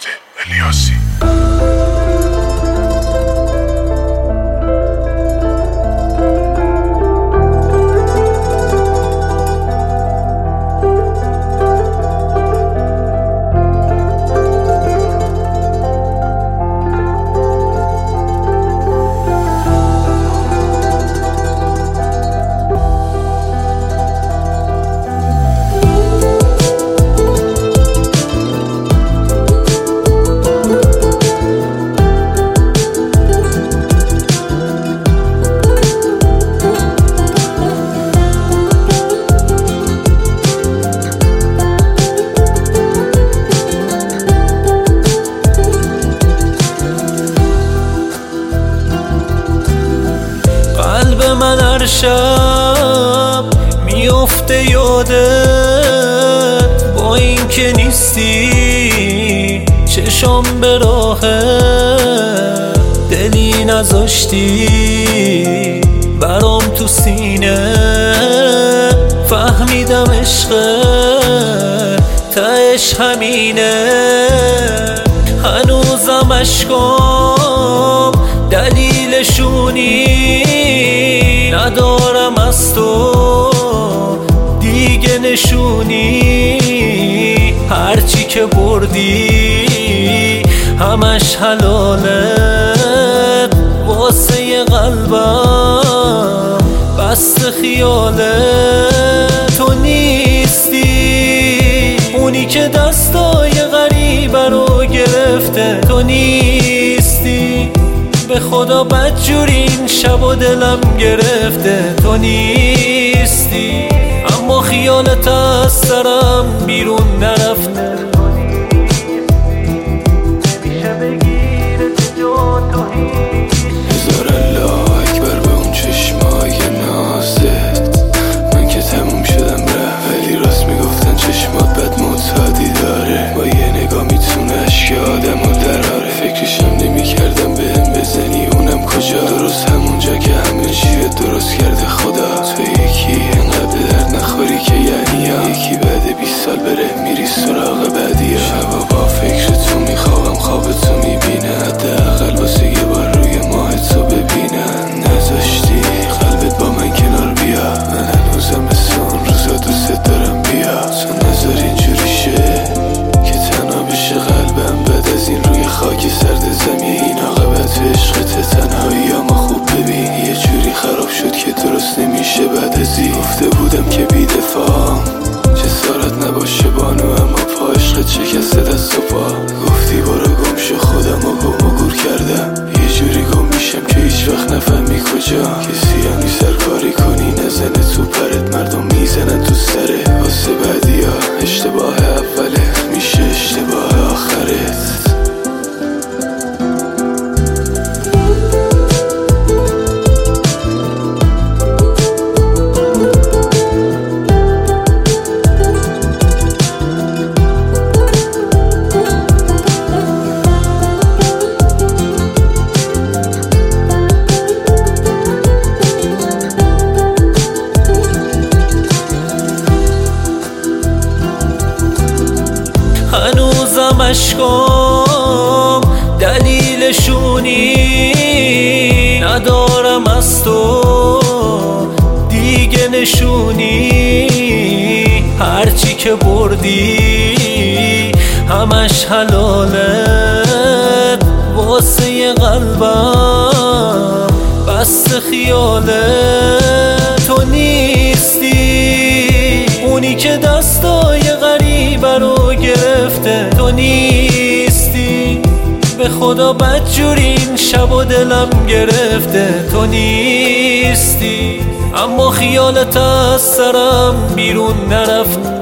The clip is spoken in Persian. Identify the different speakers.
Speaker 1: فرهاد الیاسی.
Speaker 2: من هر شب میفته یادت، با این که نیستی چشم به راه دلی نذاشتی برام تو سینه. فهمیدم عشق تهش همینه، هنوزم عشقام دلیلشونی ندارم از تو دیگه نشونی. هرچی که بردی همش حلالت، واسه قلبم بست خیالت. تو نیستی اونی که دستای غریبه رو گرفته، تو نیستی به خدا بدجوری این شب و دلم گرفته. تو نیستی اما خیالت از سرم بیرون نرفته. تو نیستی نمیشه بگیره جا تو هیچ.
Speaker 3: هزار الله اکبر به اون چشمای نازت، من که تموم شدم رفت، ولی راست میگفتن چشمات بد معتادی داره، با یه نگاه میتونه اشک آدمو دراره. فکرشم نمیکردم بهم بزنی اونم کجا، درست همونجا که همه چیه درست کرده خدا. تو یکی انقدر به درد نخوری که یعنی یکی بعد 20 سال بره میری سراغ بعدی. شبا با فکر تو میخوابم خواب تو میبینه، حداقل واسه یه بار روی ماه تو ببینم. نذاشتی قلبت با من کنار بیا، من هنوزم مثل اون روزا دوست دارم بیا. تو نذار اینجوری شه که تنها بشه قلبم بعد از این روی خاک سرد زمین. عاقبت عشقت تنهایی اما خوب ببین، یه جوری خراب شد که درست نمیشه بعد از این. گفته بودم که بی‌دفاعم جسارت نباشه بانو، اما پا عشقت شکسته دست و پا. گفتی برو گم شو، خودم و گم و گور کردم، یه جوری گم میشم که هیچ وقت نفهمی کجا. کسی هم نیست هر کاری کنی نزنه تو پرت، مردم میزنن تو سره واسه بعدیا. اشتباه اوله میشه اشتباه آخرت.
Speaker 2: هنوزم عشقام دلیلشونی ندارم از تو دیگه نشونی. هرچی که بردی همش حلالت، واسه قلبم بست خیالت. تو نیستی اونی که دستای غریبه رو گرفته، تو نیستی به خدا بدجوری این شب و دلم گرفته. تو نیستی اما خیالت از سرم بیرون نرفته.